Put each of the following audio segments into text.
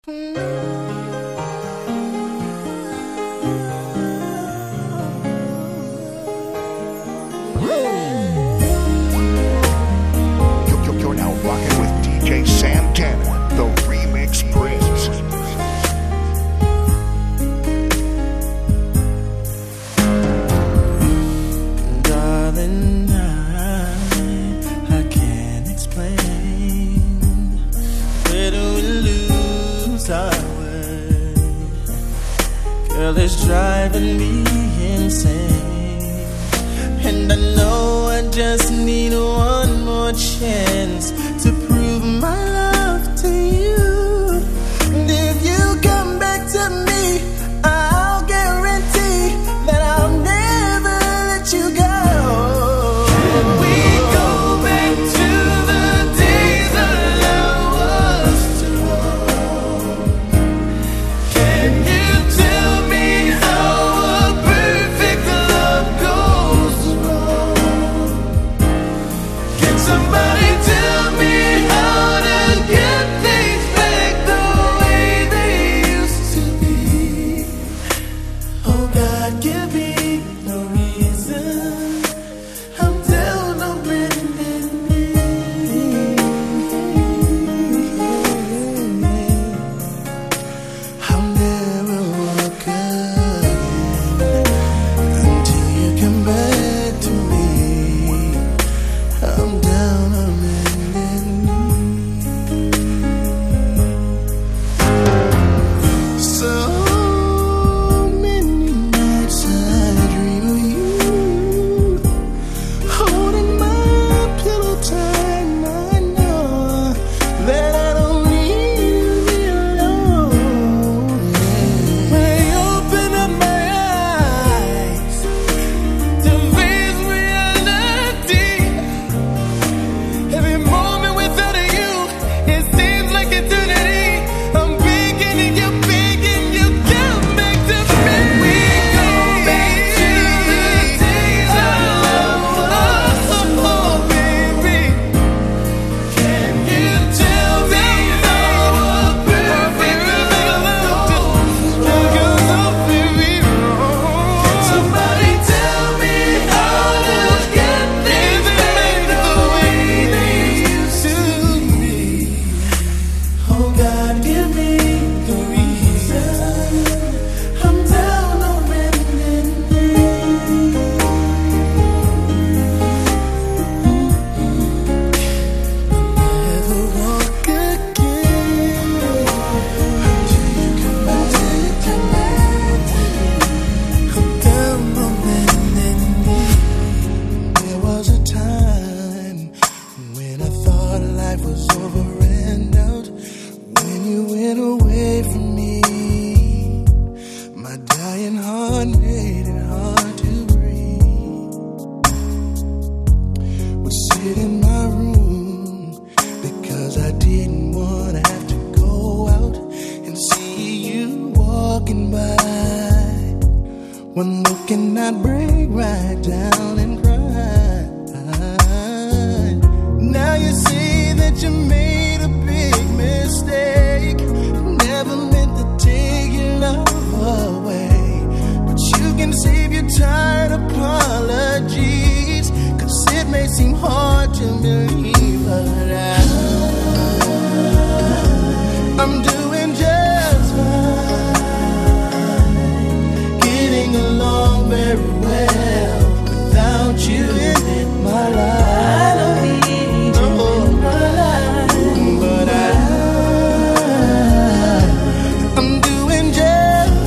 You're now rocking with DJ Santana, the Remix Prince. Darling, I can't explain. Where do we lose our way? Girl, it's driving me insane. And I know I just need one more chance to prove my love to you. And if you come back to me, I'll guarantee that I'll never let you go. Can we go back to the days our love was strong? Can you tell me how a perfect love goes wrong? Can somebody tell me how to get things back the way they used to be? Oh God, give me no reason. I'm down on bending knee. I'll never walk again until you come back to me. I'm down on bending knee. So many nights I dream of you, holding my pillow tight. I know that I don't need to be alone. When I open up my eyes to face reality, every moment without you, it seems like eternity. I'm begging you, come back to me. We go back to the days our love was. Oh, baby, can you tell me how a perfect love goes? Because I'm very wrong. Can somebody tell me how to get things back the way they used to be? Oh God, give me the reason. I'm down on bending knee. I'll never walk again until you come back to me. I'm down on bending knee. There was a time when I thought life was over and out. When you went away from me, my dying heart made it hard to breathe. Would sit in my room because I didn't want to have to go out and see you walking by. One look and I'd break right down and cry. Now you see that you made a big mistake. Never meant to take your love away, but you can save your tired apologies, 'cause it may seem hard to believe, but I'm doing just fine, getting along very well without you in my life. I don't need you in my life, but I'm doing just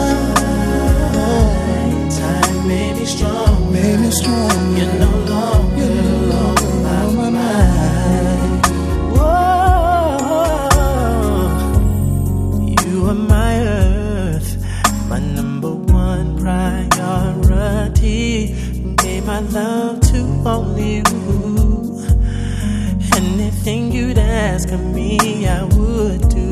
fine. Time made me strong, You're no longer on my mind. Whoa, you are my earth, my number one priority. Gave my love to only you. Anything you'd ask of me, I would do.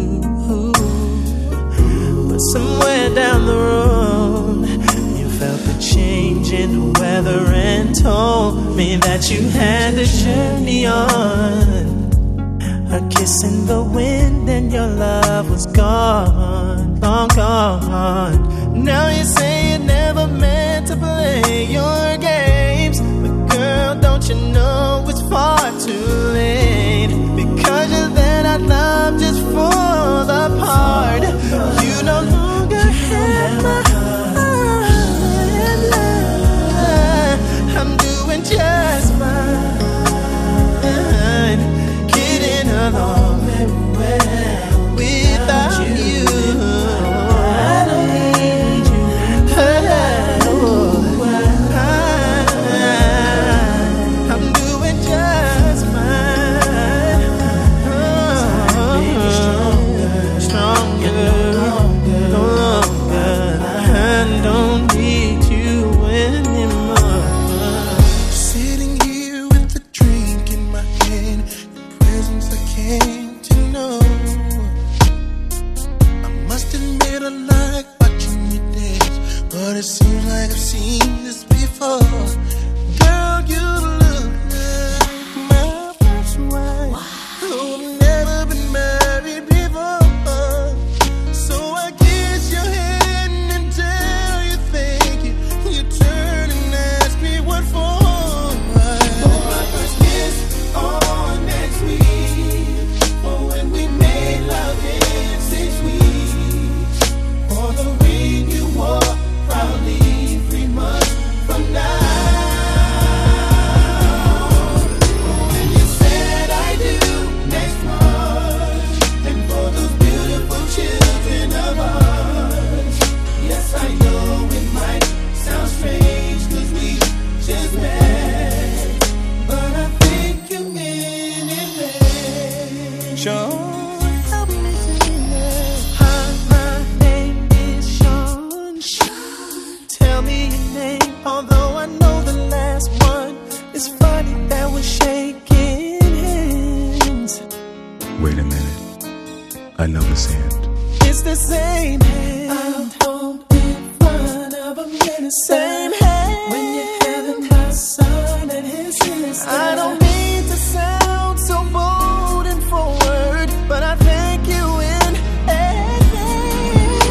But somewhere down the road, you felt the change in the weather and told me that you had to journey on. A kiss in the wind and your love was gone, long gone. Now you say you never meant to play your games, but girl, don't you know it's far too late? Because you're there, that love just falls apart. You no longer have my heart. I'm doing just fine, getting along very well without you. I don't need you. I'm doing just fine. Stronger, no longer. I don't need you anymore. Sitting here with a drink in my hand, your presence I came to know. I must admit I like watching you dance, but it seems like I've seen this before. Girl, you look like my first wife, who I've never been married before. So I kiss your hand and tell you thank you. You turn and ask me what for. For my first kiss on next week, for when we made love in 6 weeks, for the ring you wore proudly 3 months from now. For when you said I do next month, and for those beautiful children of ours. Yes, I know it might sound strange, 'cause we just met, but I think you mean it, babe. Sure, help me sing it. Hi, my name is Sean. Tell me your name, although I know the last one. It's funny that we're shaking hands. Wait a minute. I know this hand. It's the same hand I hold in front of a mirror. Same hand when you're having my son and his sister. I don't mean to sound so bold and forward, but I thank you in advance.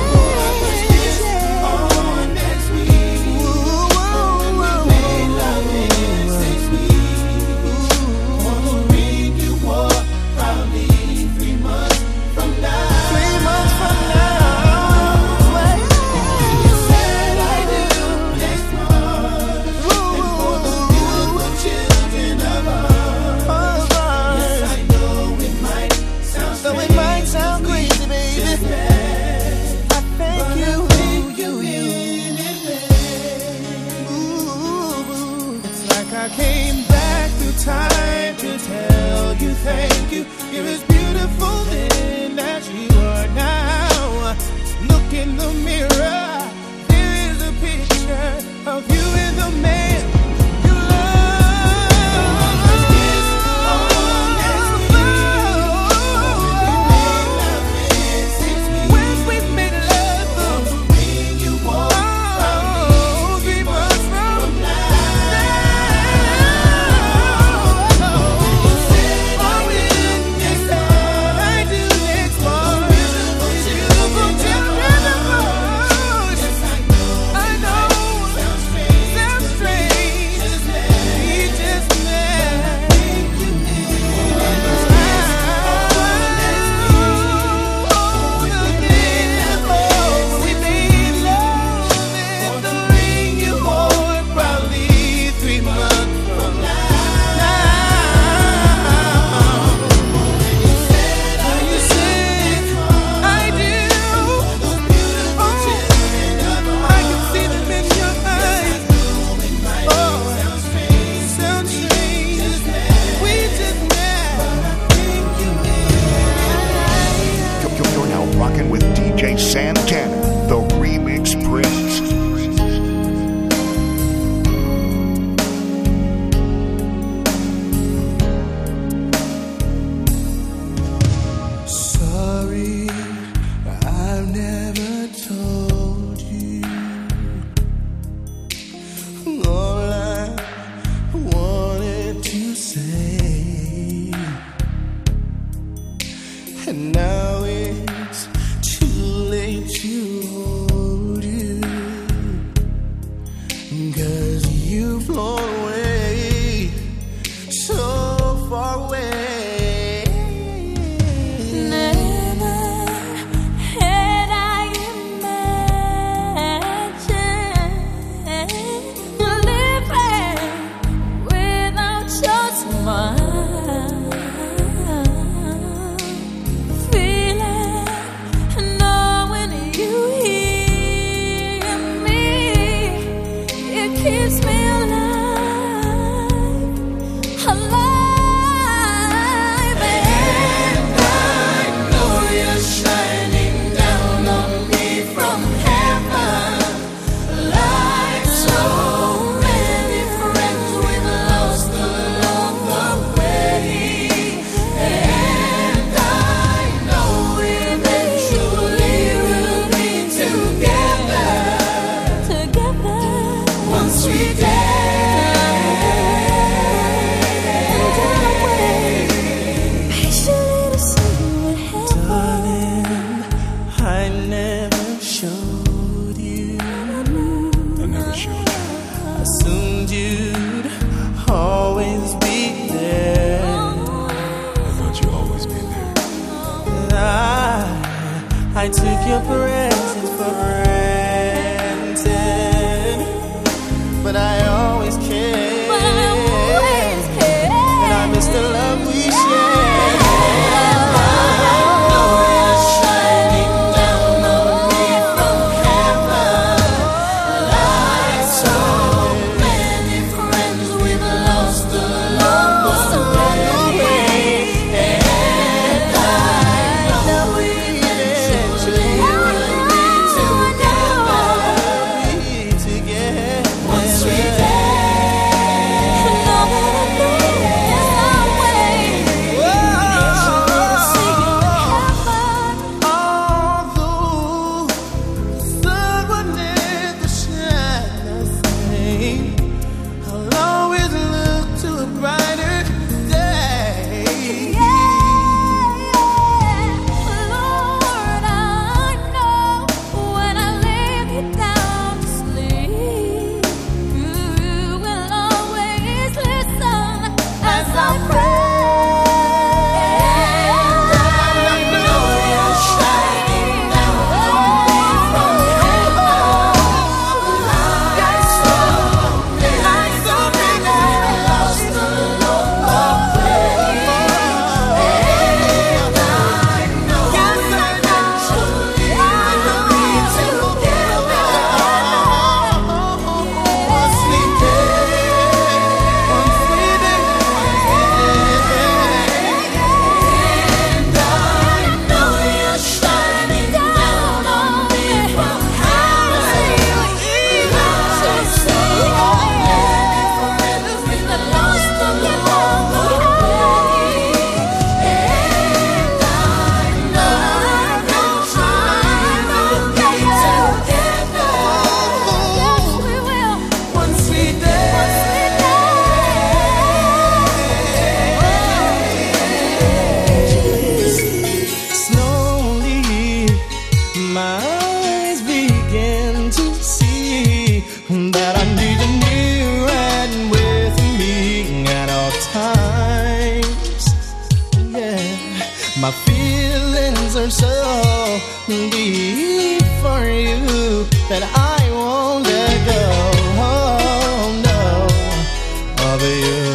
On next week, when we made love in 6 weeks, for the ring you wore proudly 3 months from now. 3 months from now. You said I do next month, and for the beautiful children of ours. Yes, I know it might sound strange, it might sound crazy, baby. I thank you in advance. Ooh, it's like I came back through time to tell you thank you. You're as beautiful then as you are now. Look in the mirror, there is a picture of you and the man you love. When we made love, the ring you wore proudly 3 months from now. You said I will next month, I do next month. Beautiful children of ours. Yes, I know. Sounds strange. We just met. We made love in the ring you wore proudly 3 months from now. You said I do. I can see them in your eyes. Sounds strange. We just met. You're now rocking with DJ Santana, the Remix Prince. Sorry, I've never told you all I wanted to say, and now it's I took your presence for granted, but I always cared. And I miss the love we shared. My feelings are so deep for you that I won't let go, oh, no, of you.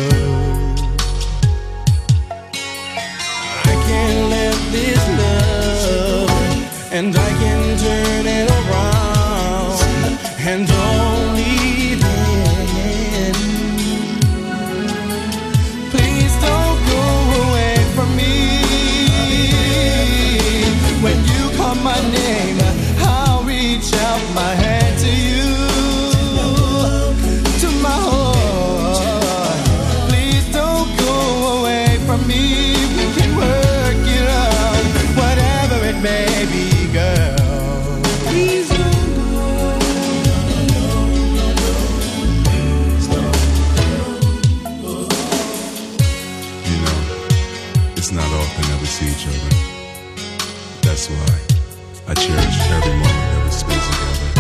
I can't let this love, and I can turn it around, and only then. Please don't go away from me. When you call my name, I'll reach out my hand to you, to my heart. Please don't go away from me. We can work it out, whatever it may be, girl. Please don't go. You know, it's not often that we see each other. That's why I cherish every moment that we spend together.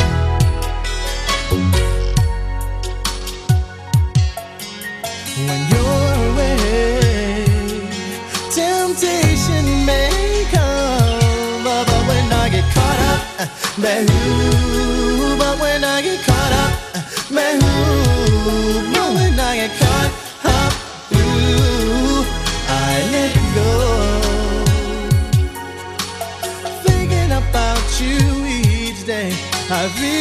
When you're away, temptation may come, but when I get caught up, but when I get caught up, but when I get caught up, I let go. About you each day, I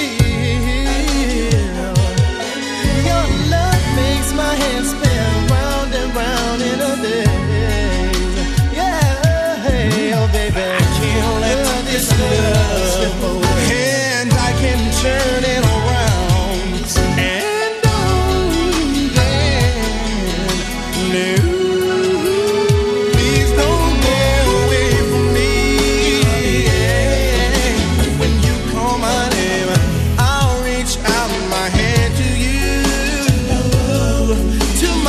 feel your love makes my head spin round and round in a daze. Yeah, oh baby, I can't let this love slip away, and I can turn it around, and only then, no. To my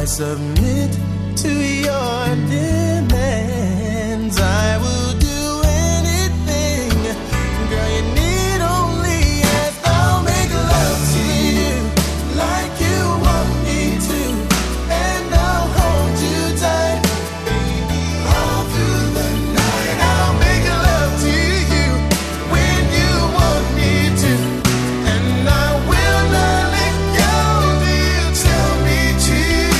submit to your demands. I will do anything, girl, you need only ask. I'll make love to you like you want me to, and I'll hold you tight, baby, all through the night. I'll make love to you when you want me to, and I will not let go till you tell me to.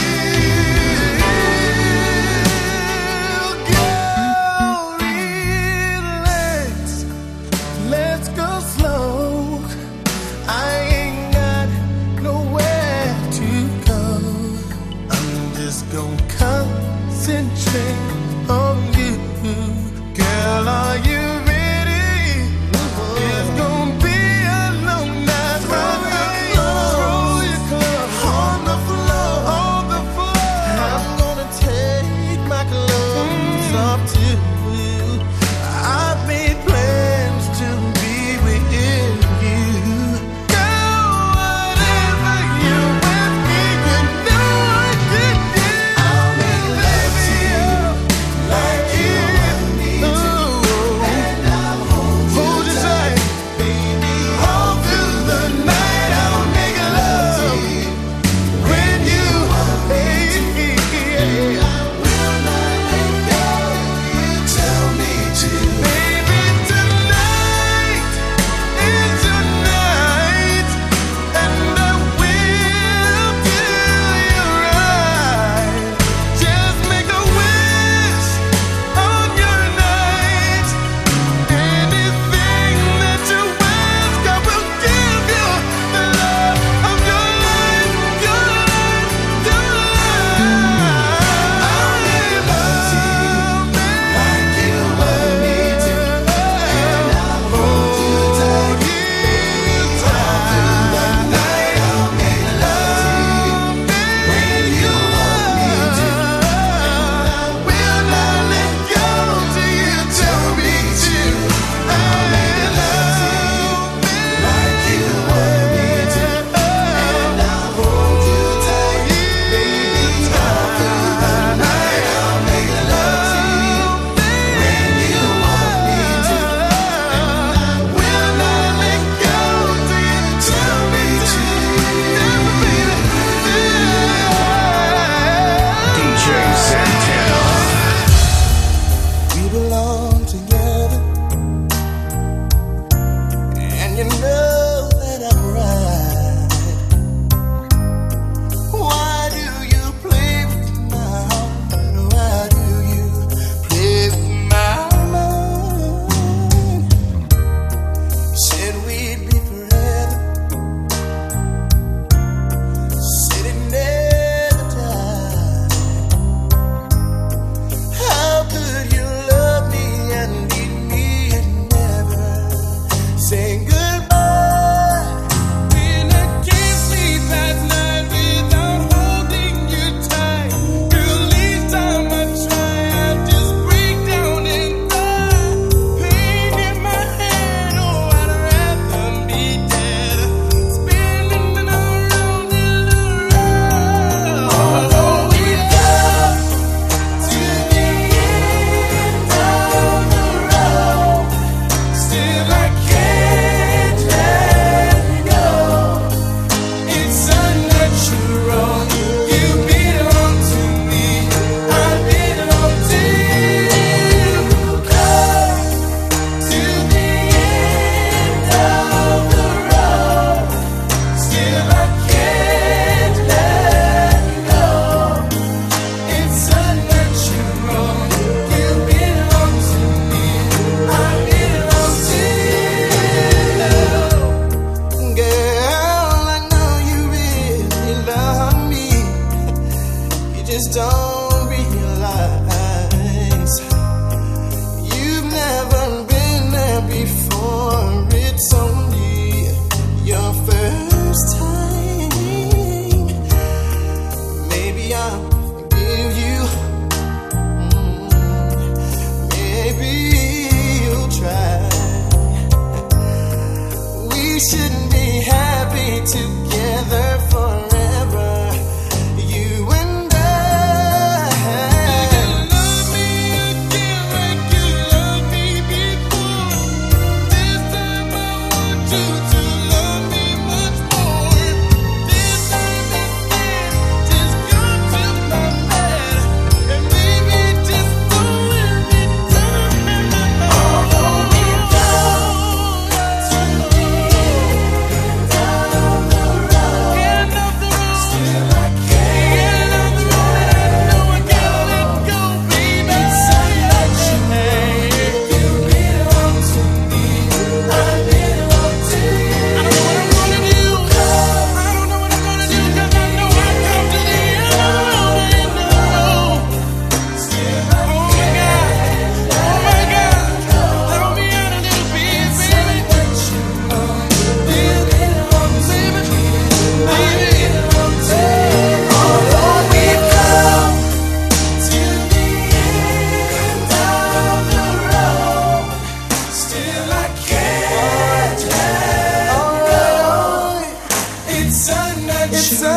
shouldn't be happy together forever. You and I.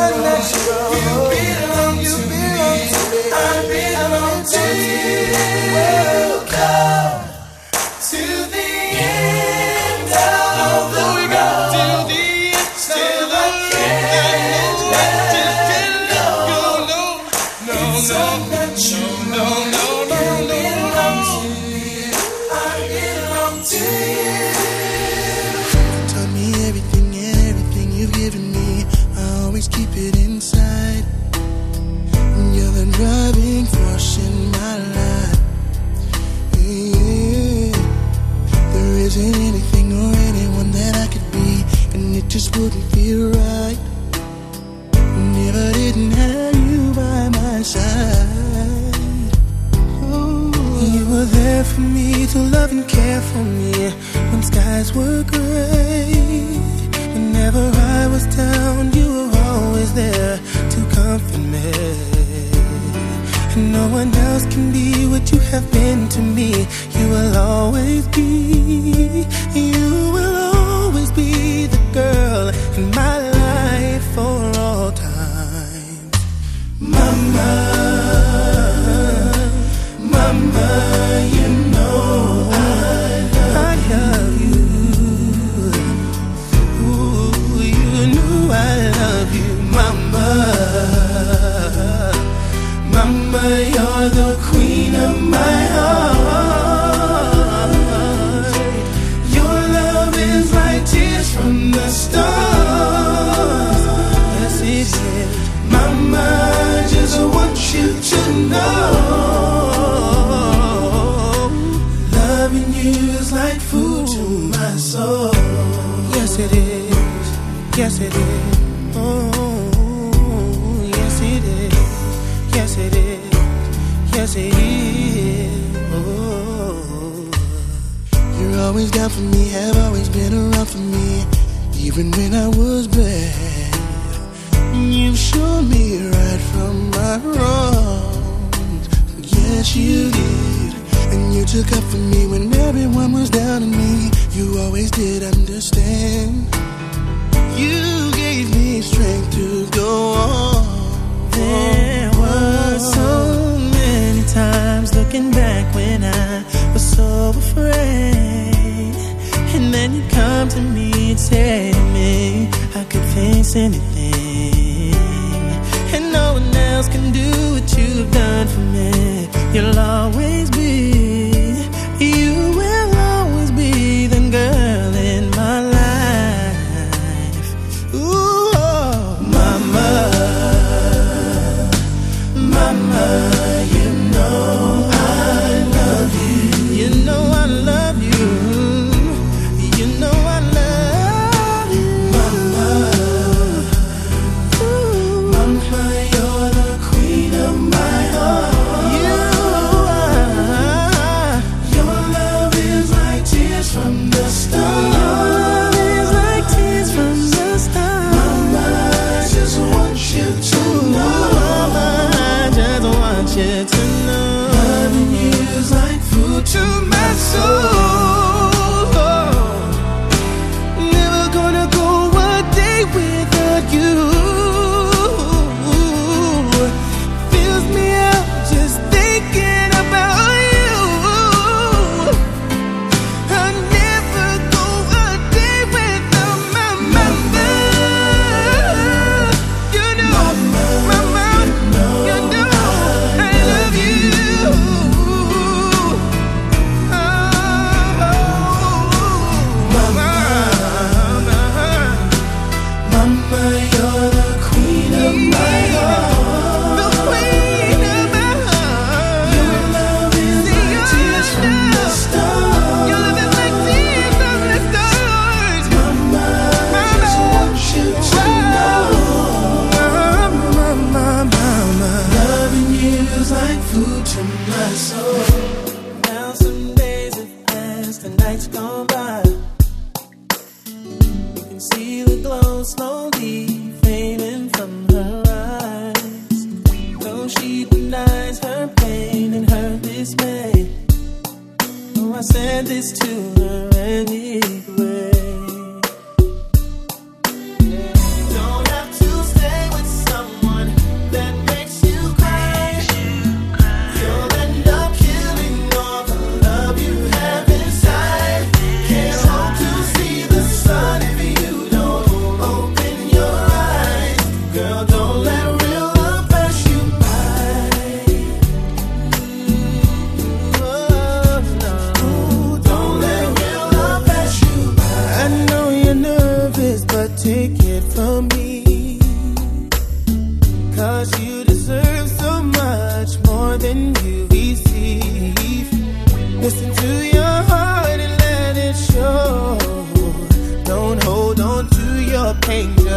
Don't have to stay with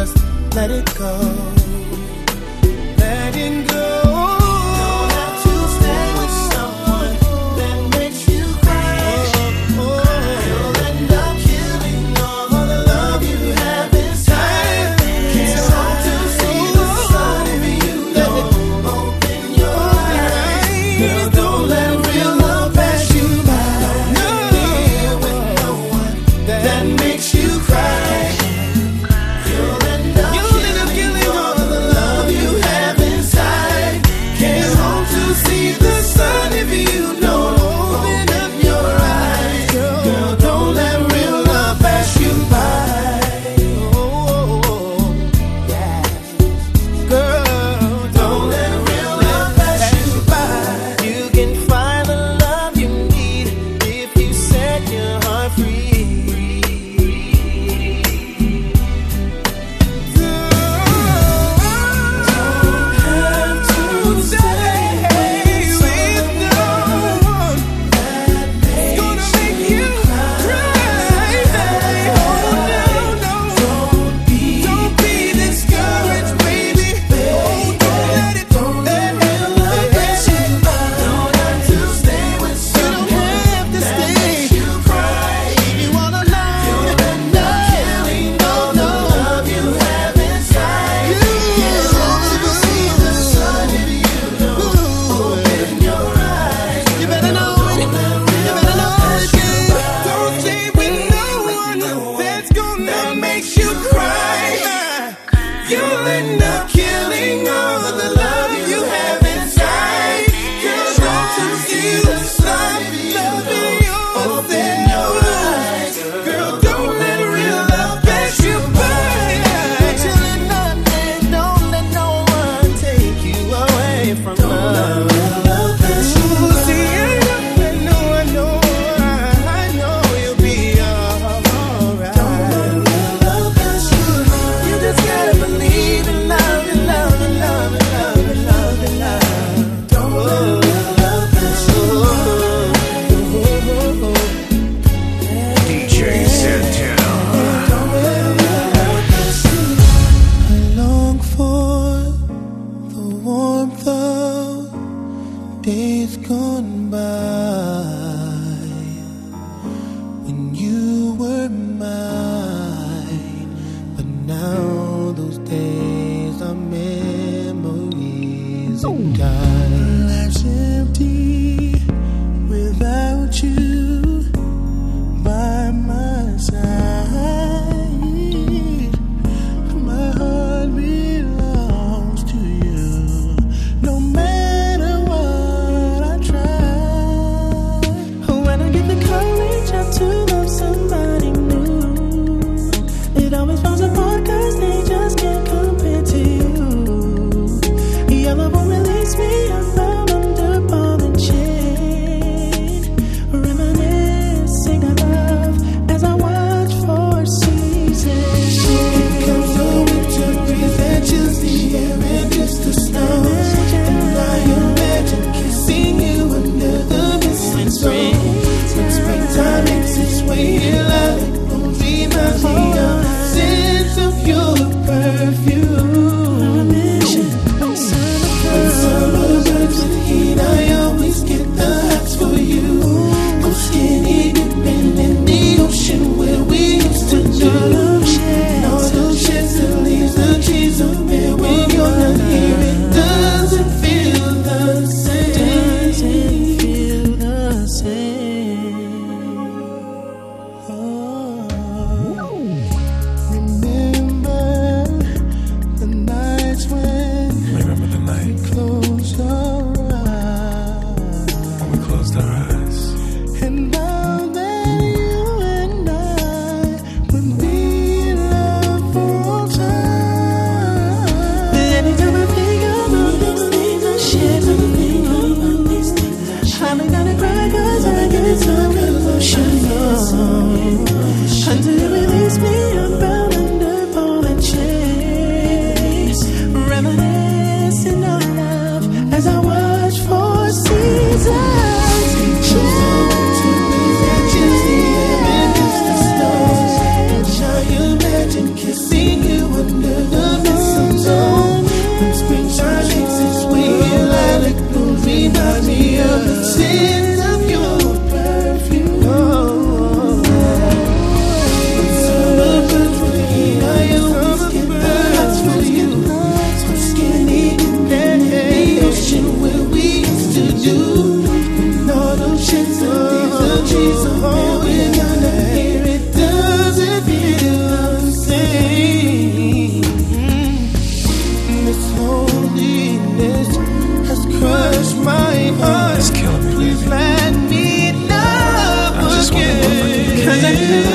just let it go. Let it go. Don't have to stay with someone that makes you cry. You'll end up killing all the love you have inside. Can't hope to see the sun if you don't open your eyes. Girl, don't let real love pass you by. Don't live with no one that makes you cry. You'll end up killing all the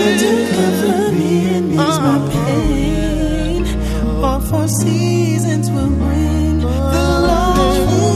to comfort me and ease my pain. All 4 seasons will bring the Lord will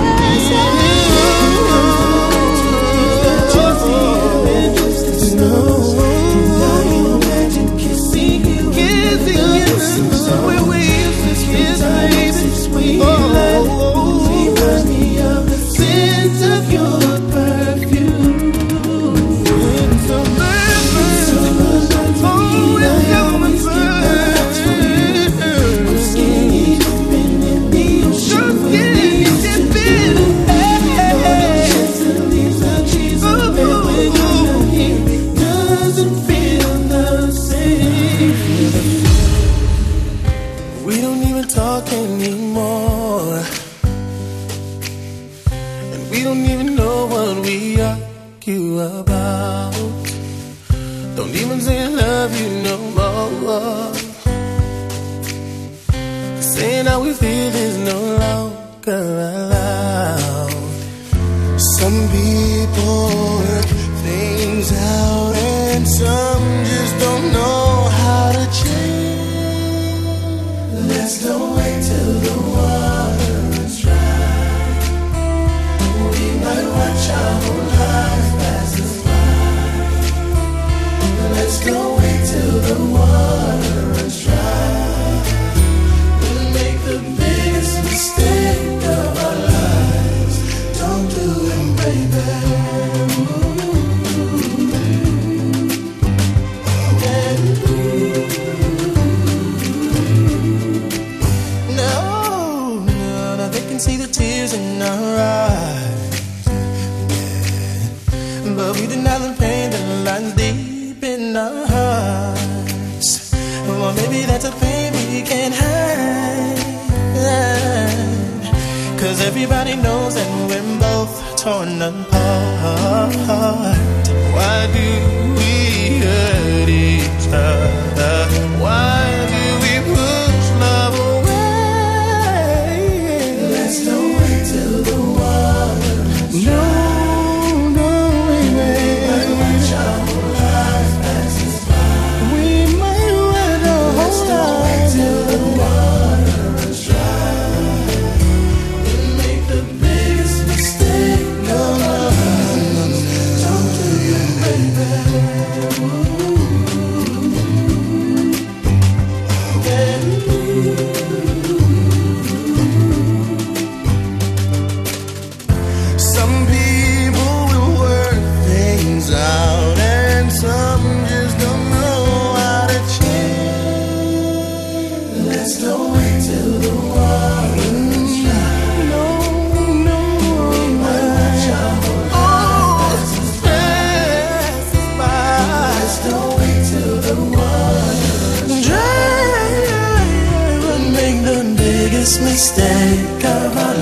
mistake of our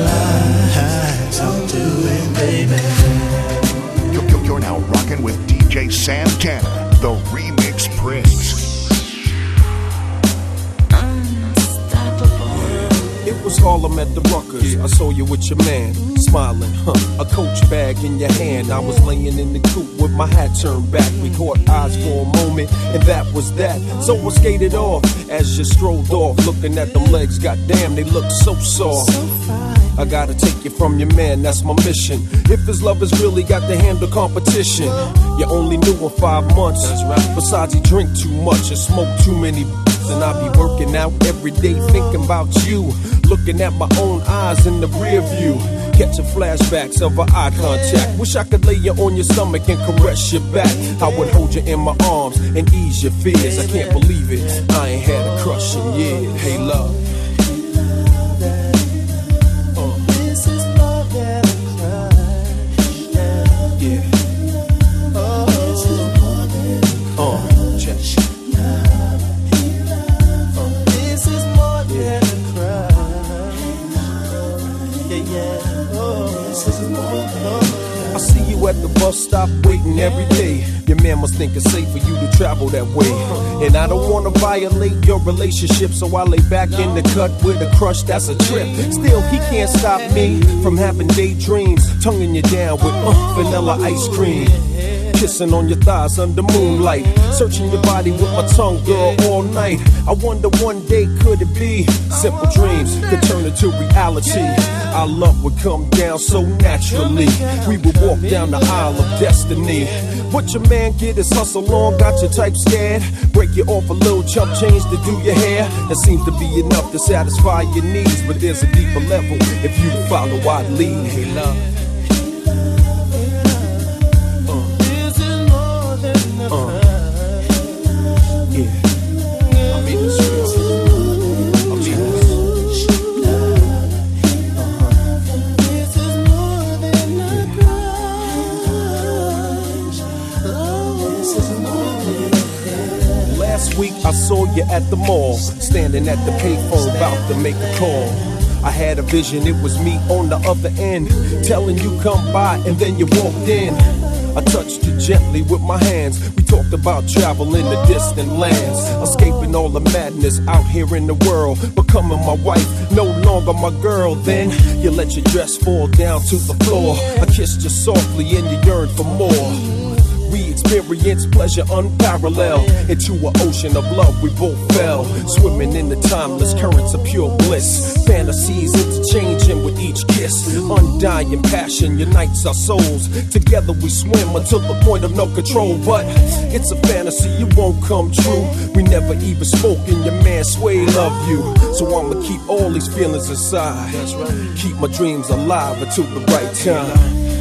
lives. Don't do it, baby. You're now rocking with DJ Santana, the Remix Prince. It was Harlem at the Ruckers. I saw you with your man, smiling, a Coach bag in your hand. I was laying in the coupe with my hat turned back. We caught eyes for a moment, and that was that. So I skated off as you strolled off, looking at them legs. Goddamn, they look so soft. I gotta take you from your man, that's my mission. If his love has really got to handle competition, you only knew him 5 months. Besides, he drink too much and smoke too many. And I be working out every day thinking about you, looking at my own eyes in the rear view, catching flashbacks of our eye contact. Wish I could lay you on your stomach and caress your back. I would hold you in my arms and ease your fears. I can't believe it, I ain't had a crush in years. Hey love, I see you at the bus stop waiting every day. Your man must think it's safe for you to travel that way. And I don't wanna violate your relationship, so I lay back in the cut with a crush that's a trip. Still, he can't stop me from having daydreams, tonguing you down with vanilla ice cream. kissing on your thighs under moonlight, searching your body with my tongue, girl, all night. I wonder one day could it be simple dreams could turn into reality. Our love would come down so naturally. We would walk down the aisle of destiny. What your man get is hustle on, got your type scared. Break you off a little chump change to do your hair. That seems to be enough to satisfy your needs, but there's a deeper level if you follow I'd lead. Hey love. This is more than a Yeah. I mean this real. I mean this. This is more than a crush. This is more than Last week I saw you at the mall, standing at the payphone about to make a call. I had a vision, it was me on the other end, telling you come by and then you walked in. I touched you gently with my hands. We talked about traveling to distant lands, escaping all the madness out here in the world, becoming my wife, no longer my girl. Then you let your dress fall down to the floor. I kissed you softly and you yearned for more. We experienced pleasure unparalleled. Into an ocean of love we both fell, swimming in the timeless currents of pure bliss. Fantasies interchanging with each kiss. Undying passion unites our souls. Together we swim until the point of no control. But it's a fantasy, it won't come true. We never even spoke and your man Sway loved you. So I'ma keep all these feelings inside. Keep my dreams alive until the right time.